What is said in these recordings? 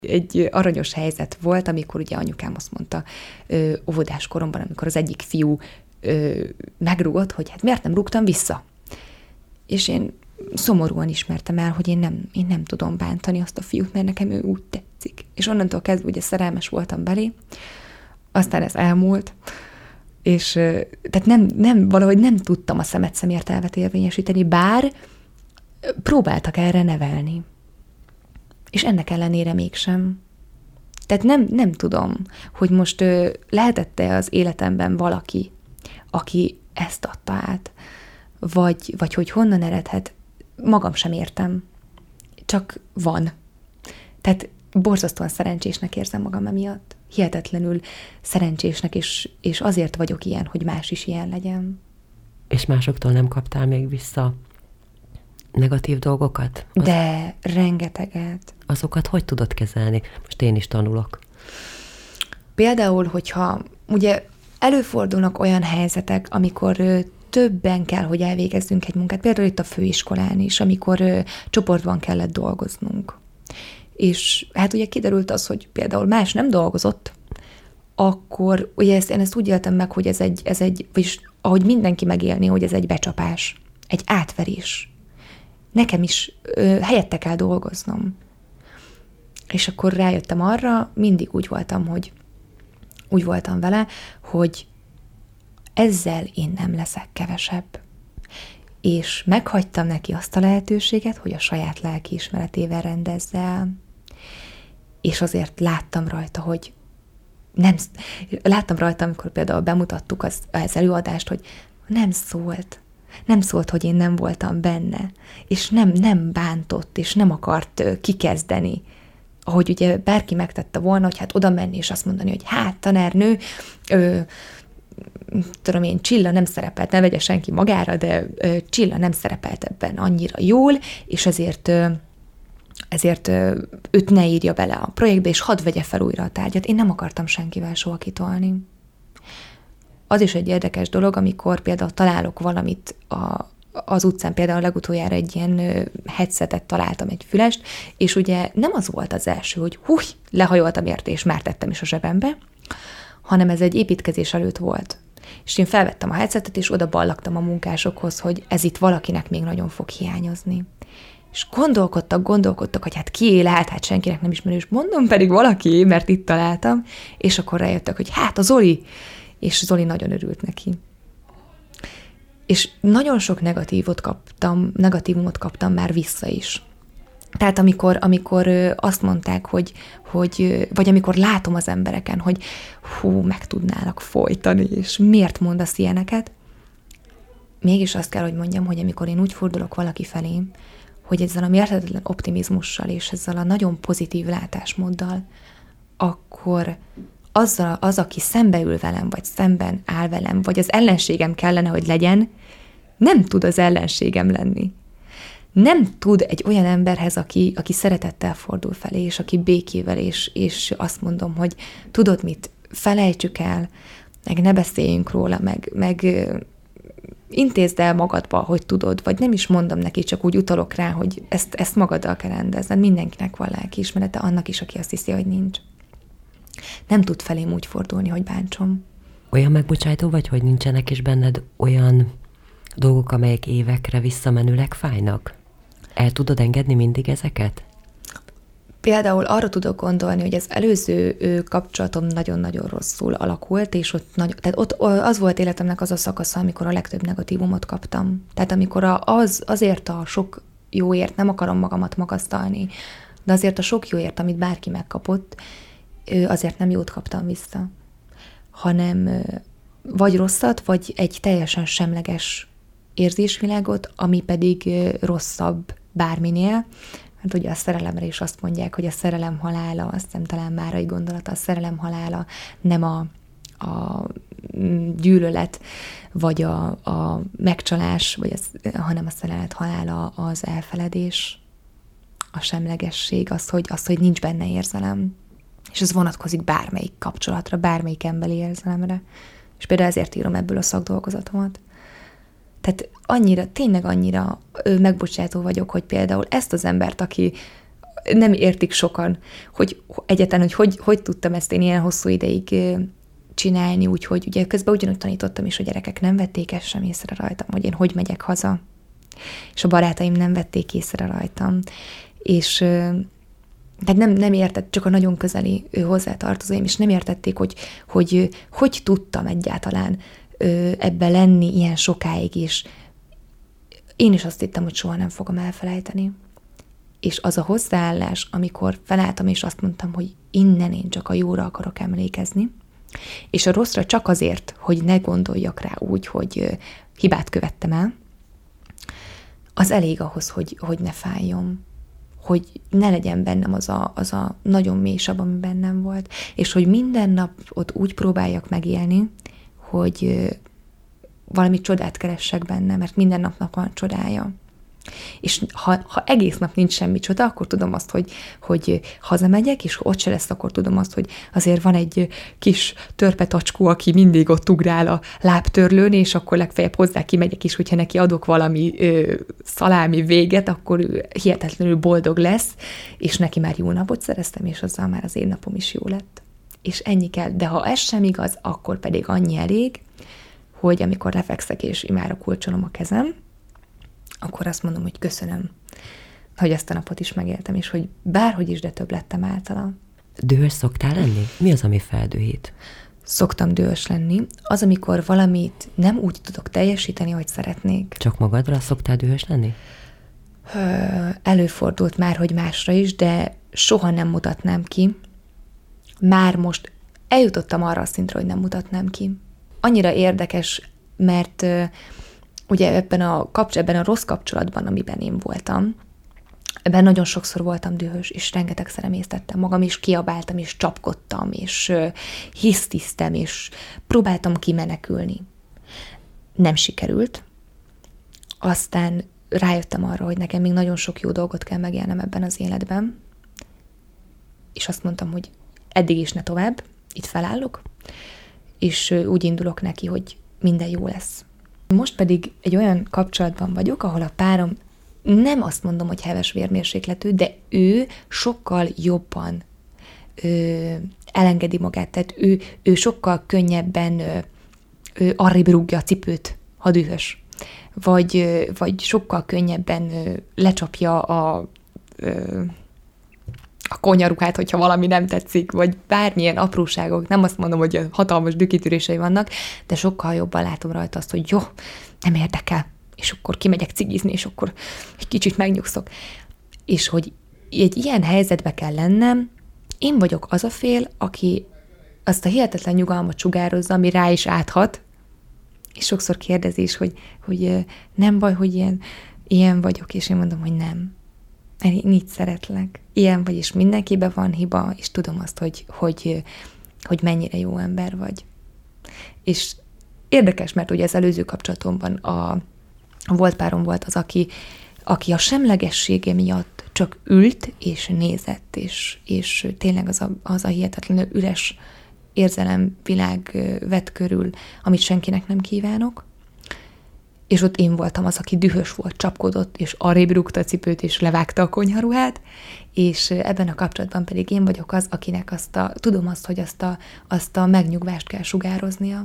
Egy aranyos helyzet volt, amikor ugye anyukám azt mondta óvodás koromban, amikor az egyik fiú megrúgott, hogy hát miért nem rúgtam vissza. És én szomorúan ismertem el, hogy én nem tudom bántani azt a fiút, mert nekem ő úgy tetszik. És onnantól kezdve ugye szerelmes voltam belé, aztán ez elmúlt, és tehát valahogy nem tudtam a szemet szemértelmet érvényesíteni, bár próbáltak erre nevelni. És ennek ellenére mégsem. Tehát nem tudom, hogy most lehetett-e az életemben valaki, aki ezt adta át, vagy hogy honnan eredhet, magam sem értem. Csak van. Tehát borzasztóan szerencsésnek érzem magam emiatt. Hihetetlenül szerencsésnek, és azért vagyok ilyen, hogy más is ilyen legyen. És másoktól nem kaptál még vissza negatív dolgokat? De rengeteget. Azokat hogy tudod kezelni? Most én is tanulok. Például, hogyha ugye előfordulnak olyan helyzetek, amikor többen kell, hogy elvégezzünk egy munkát, például itt a főiskolán is, amikor csoportban kellett dolgoznunk. És hát ugye kiderült az, hogy például más nem dolgozott, akkor ugye én ezt úgy éltem meg, hogy ez egy, vagyis ahogy mindenki megélni, hogy ez egy becsapás, egy átverés. Nekem is helyette kell dolgoznom. És akkor rájöttem arra, mindig úgy voltam vele, hogy ezzel én nem leszek kevesebb. És meghagytam neki azt a lehetőséget, hogy a saját lelkiismeretével rendezze el. És azért láttam rajta, amikor például bemutattuk az előadást, hogy nem szólt, hogy én nem voltam benne, és nem bántott, és nem akart kikezdeni, ahogy ugye bárki megtette volna, hogy hát oda menni, és azt mondani, hogy hát tanárnő, tudom én, Csilla nem szerepelt, ne vegye senki magára, de Csilla nem szerepelt ebben annyira jól, és ezért őt ne írja bele a projektbe, és hadd vegye fel újra a tárgyat. Én nem akartam senkivel soha kitolni. Az is egy érdekes dolog, amikor például találok valamit az utcán, például legutoljára egy ilyen headsetet találtam, egy fülest, és ugye nem az volt az első, hogy lehajoltam érte, és már tettem is a zsebembe, hanem ez egy építkezés előtt volt. És én felvettem a headsetet, és oda ballagtam a munkásokhoz, hogy ez itt valakinek még nagyon fog hiányozni. És gondolkodtak, hogy hát kié lehet, hát senkinek nem ismerős, mondom pedig valaki, mert itt találtam, és akkor rájöttek, hogy hát a Zoli, és Zoli nagyon örült neki. És nagyon sok negatívumot kaptam már vissza is. Tehát amikor azt mondták, hogy vagy amikor látom az embereken, hogy meg tudnálak folytani, és miért mondasz ilyeneket, mégis azt kell, hogy mondjam, hogy amikor én úgy fordulok valaki felé, hogy ezzel a mérhetetlen optimizmussal és ezzel a nagyon pozitív látásmóddal, akkor az, aki szembeül velem, vagy szemben áll velem, vagy az ellenségem kellene, hogy legyen, nem tud az ellenségem lenni. Nem tud egy olyan emberhez, aki szeretettel fordul felé, és aki békével, és azt mondom, hogy tudod mit, felejtsük el, meg ne beszéljünk róla, meg intézd el magadba, hogy tudod, vagy nem is mondom neki, csak úgy utalok rá, hogy ezt magaddal kell rendezned. Mindenkinek van lelkiismerete, annak is, aki azt hiszi, hogy nincs. Nem tud felém úgy fordulni, hogy bántsom. Olyan megbocsájtó vagy, hogy nincsenek is benned olyan dolgok, amelyek évekre visszamenőleg fájnak? El tudod engedni mindig ezeket? Például arra tudok gondolni, hogy az előző kapcsolatom nagyon-nagyon rosszul alakult, és ott az volt életemnek az a szakasza, amikor a legtöbb negatívumot kaptam. Tehát amikor azért a sok jóért, nem akarom magamat magasztalni, de azért a sok jóért, amit bárki megkapott, azért nem jót kaptam vissza. Hanem vagy rosszat, vagy egy teljesen semleges érzésvilágot, ami pedig rosszabb bárminél. Hát ugye a szerelemre is azt mondják, hogy a szerelem halála, azt hiszem talán Márai gondolata, a szerelem halála nem a gyűlölet, vagy a megcsalás, hanem a szerelet halála az elfeledés, a semlegesség, az, hogy nincs benne érzelem. És ez vonatkozik bármelyik kapcsolatra, bármelyik emberi érzelemre. És például ezért írom ebből a szakdolgozatomat. Tehát tényleg annyira megbocsátó vagyok, hogy például ezt az embert, aki nem értik sokan, hogy egyáltalán, hogy tudtam ezt én ilyen hosszú ideig csinálni, úgyhogy ugye közben ugyanúgy tanítottam is, hogy a gyerekek nem vették ezt sem észre rajtam, hogy én hogy megyek haza. És a barátaim nem vették észre rajtam. És tehát nem értett, csak a nagyon közeli hozzátartozóim, és nem értették, hogy tudtam egyáltalán ebbe lenni ilyen sokáig, és én is azt hittem, hogy soha nem fogom elfelejteni. És az a hozzáállás, amikor felálltam, és azt mondtam, hogy innen én csak a jóra akarok emlékezni, és a rosszra csak azért, hogy ne gondoljak rá úgy, hogy hibát követtem el, az elég ahhoz, hogy ne fájjon, hogy ne legyen bennem az a nagyon mély sav, ami bennem volt, és hogy minden nap ott úgy próbáljak megélni, hogy valami csodát keressek benne, mert minden napnak van csodája. És ha egész nap nincs semmi csoda, akkor tudom azt, hogy hazamegyek, és ott se lesz, akkor tudom azt, hogy azért van egy kis törpetacskó, aki mindig ott ugrál a lábtörlőn, és akkor legfeljebb hozzá kimegyek is, hogyha neki adok valami szalámi véget, akkor ő hihetetlenül boldog lesz, és neki már jó napot szereztem, és azzal már az én napom is jó lett. És ennyi kell. De ha ez sem igaz, akkor pedig annyi elég, hogy amikor lefekszek és imára kulcsolom a kezem, akkor azt mondom, hogy köszönöm, hogy ezt a napot is megéltem, és hogy bárhogy is, de több lettem általa. Dühös szoktál lenni? Mi az, ami feldühít? Szoktam dühös lenni. Az, amikor valamit nem úgy tudok teljesíteni, hogy szeretnék. Csak magadra szoktál dühös lenni? Előfordult már, hogy másra is, de soha nem mutatnám ki. Már most eljutottam arra a szintre, hogy nem mutatnám ki. Annyira érdekes, mert ugye ebben a rossz kapcsolatban, amiben én voltam, ebben nagyon sokszor voltam dühös, és rengetegszer emésztettem magam, és kiabáltam, és csapkodtam, és hisztisztem, és próbáltam kimenekülni. Nem sikerült. Aztán rájöttem arra, hogy nekem még nagyon sok jó dolgot kell megélnem ebben az életben, és azt mondtam, hogy eddig is ne tovább, itt felállok, és úgy indulok neki, hogy minden jó lesz. Most pedig egy olyan kapcsolatban vagyok, ahol a párom nem azt mondom, hogy heves vérmérsékletű, de ő sokkal jobban elengedi magát, tehát ő sokkal könnyebben arrébb rúgja a cipőt, ha dühös. Vagy sokkal könnyebben lecsapja a konyaruhát, hogyha valami nem tetszik, vagy bármilyen apróságok, nem azt mondom, hogy hatalmas dühkitörései vannak, de sokkal jobban látom rajta azt, hogy jó, nem érdekel, és akkor kimegyek cigizni, és akkor egy kicsit megnyugszok. És hogy egy ilyen helyzetbe kell lennem, én vagyok az a fél, aki azt a hihetetlen nyugalmat sugározza, ami rá is áthat, és sokszor kérdezi is, hogy nem baj, hogy ilyen vagyok, és én mondom, hogy nem. Én így szeretlek. Ilyen vagy, és mindenkiben van hiba, és tudom azt, hogy mennyire jó ember vagy. És érdekes, mert ugye az előző kapcsolatomban a volt párom volt az, aki a semlegessége miatt csak ült és nézett, és tényleg az a hihetetlenül üres érzelemvilág vett körül, amit senkinek nem kívánok. És ott én voltam az, aki dühös volt, csapkodott, és arrébb rúgta a cipőt, és levágta a konyharuhát, és ebben a kapcsolatban pedig én vagyok az, akinek tudom azt, hogy azt a megnyugvást kell sugároznia,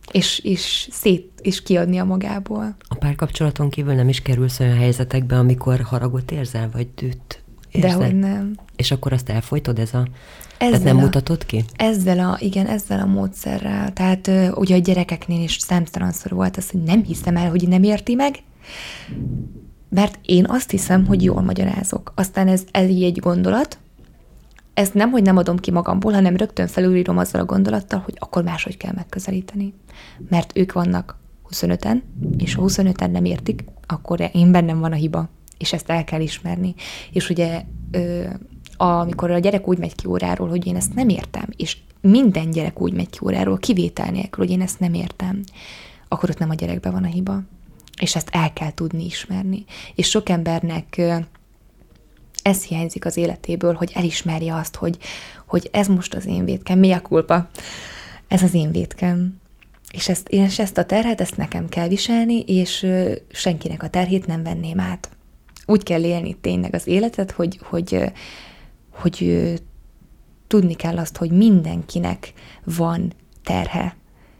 és kiadnia magából. A párkapcsolaton kívül nem is kerülsz olyan helyzetekbe, amikor haragot érzel, vagy düht érzel? Dehogy nem. És akkor azt elfojtod, tehát nem mutatod ki? Ezzel a módszerrel. Tehát ugye a gyerekeknél is számtalanszor volt az, hogy nem hiszem el, hogy nem érti meg, mert én azt hiszem, hogy jól magyarázok. Aztán ez így egy gondolat, ezt nem, hogy nem adom ki magamból, hanem rögtön felülírom azzal a gondolattal, hogy akkor máshogy kell megközelíteni. Mert ők vannak 25-en, és ha 25-en nem értik, akkor én bennem van a hiba, és ezt el kell ismerni. És ugye amikor a gyerek úgy megy ki óráról, hogy én ezt nem értem, és minden gyerek úgy megy ki óráról, kivétel nélkül, hogy én ezt nem értem, akkor ott nem a gyerekben van a hiba. És ezt el kell tudni ismerni. És sok embernek ez hiányzik az életéből, hogy elismerje azt, hogy ez most az én vétkem, mea culpa, ez az én vétkem. És ezt a terhet, ezt nekem kell viselni, és senkinek a terhét nem venném át. úgy kell élni tényleg az életet, hogy tudni kell azt, hogy mindenkinek van terhe.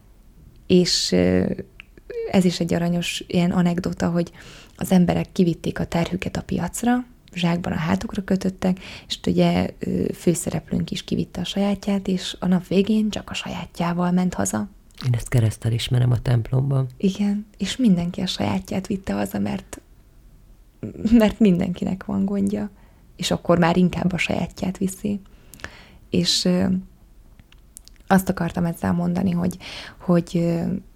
És ez is egy aranyos ilyen anekdota, hogy az emberek kivitték a terhüket a piacra, zsákban a hátukra kötöttek, és ugye főszereplőnk is kivitte a sajátját, és a nap végén csak a sajátjával ment haza. Én ezt kereszttel ismerem a templomban. Igen, és mindenki a sajátját vitte haza, mert mindenkinek van gondja, és akkor már inkább a sajátját viszi. És azt akartam ezzel mondani, hogy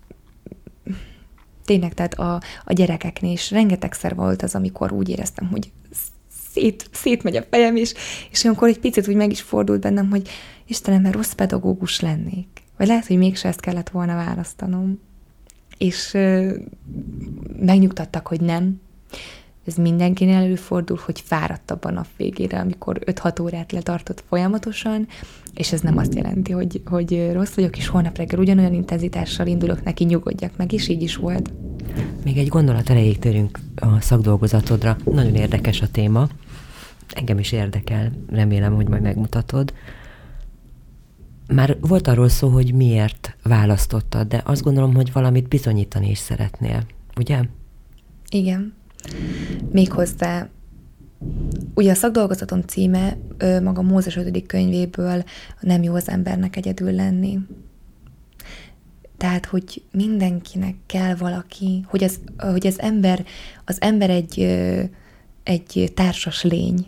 tényleg, tehát a gyerekeknél is rengetegszer volt az, amikor úgy éreztem, hogy szétmegy a fejem, és amikor egy picit úgy meg is fordult bennem, hogy Istenem, mert rossz pedagógus lennék. Vagy lehet, hogy mégse ezt kellett volna választanom. És megnyugtattak, hogy nem. Ez mindenkinél előfordul, hogy fáradtabb a nap végére, amikor 5-6 órát letartott folyamatosan, és ez nem azt jelenti, hogy rossz vagyok, és holnap reggel ugyanolyan intenzitással indulok neki, nyugodjak meg, és így is volt. Még egy gondolat erejéig térünk a szakdolgozatodra. Nagyon érdekes a téma. Engem is érdekel, remélem, hogy majd megmutatod. Már volt arról szó, hogy miért választottad, de azt gondolom, hogy valamit bizonyítani is szeretnél, ugye? Igen. Méghozzá, ugye a szakdolgozatom címe maga Mózes 5. könyvéből nem jó az embernek egyedül lenni. Tehát, hogy mindenkinek kell valaki, hogy az ember egy társas lény,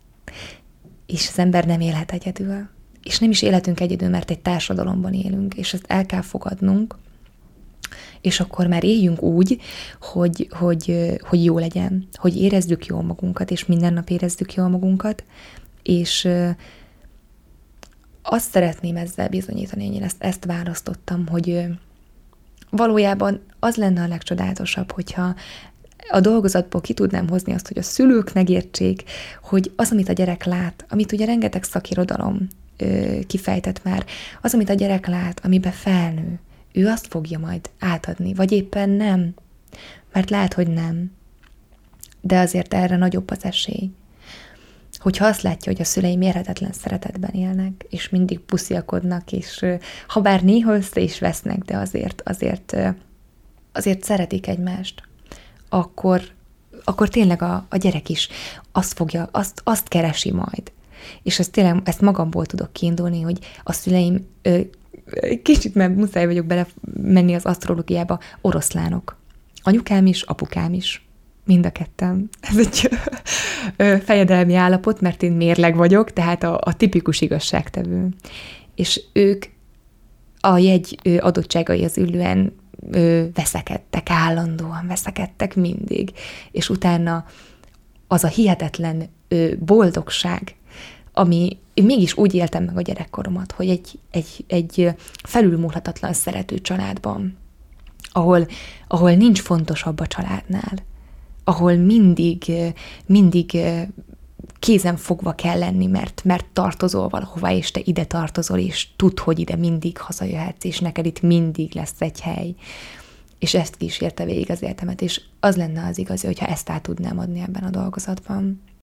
és az ember nem élhet egyedül. És nem is élhetünk egyedül, mert egy társadalomban élünk, és ezt el kell fogadnunk, és akkor már éljünk úgy, hogy jó legyen, hogy érezzük jól magunkat, és minden nap érezzük jól magunkat, és azt szeretném ezzel bizonyítani, én ezt választottam, hogy valójában az lenne a legcsodálatosabb, hogyha a dolgozatból ki tudnám hozni azt, hogy a szülők megértsék, hogy az, amit a gyerek lát, amit ugye rengeteg szakirodalom kifejtett már, az, amit a gyerek lát, amiben felnő, ő azt fogja majd átadni, vagy éppen nem, mert lehet, hogy nem, de azért erre nagyobb az esély. Hogyha azt látja, hogy a szülei mérhetetlen szeretetben élnek, és mindig pusziakodnak, és ha bár néha össze is vesznek, de azért szeretik egymást, akkor tényleg a gyerek is azt keresi majd. És ezt magamból tudok kiindulni, hogy a szüleim, kicsit mert muszáj vagyok bele menni az asztrológiába, oroszlánok. Anyukám is, apukám is. Mind a ketten. Ez egy fejedelmi állapot, mert én mérleg vagyok, tehát a tipikus igazságtevő. És ők a jegy adottságaihoz illően veszekedtek, állandóan veszekedtek mindig. És utána az a hihetetlen boldogság, ami én mégis úgy éltem meg a gyerekkoromat, hogy egy felülmúlhatatlan szerető családban, ahol nincs fontosabb a családnál, ahol mindig kézen fogva kell lenni, mert tartozol valahová, és te ide tartozol, és tudd, hogy ide mindig hazajöhetsz, és neked itt mindig lesz egy hely. És ezt kísérte végig az életemet, és az lenne az igazi, hogyha ezt át tudnám adni ebben a dolgozatban.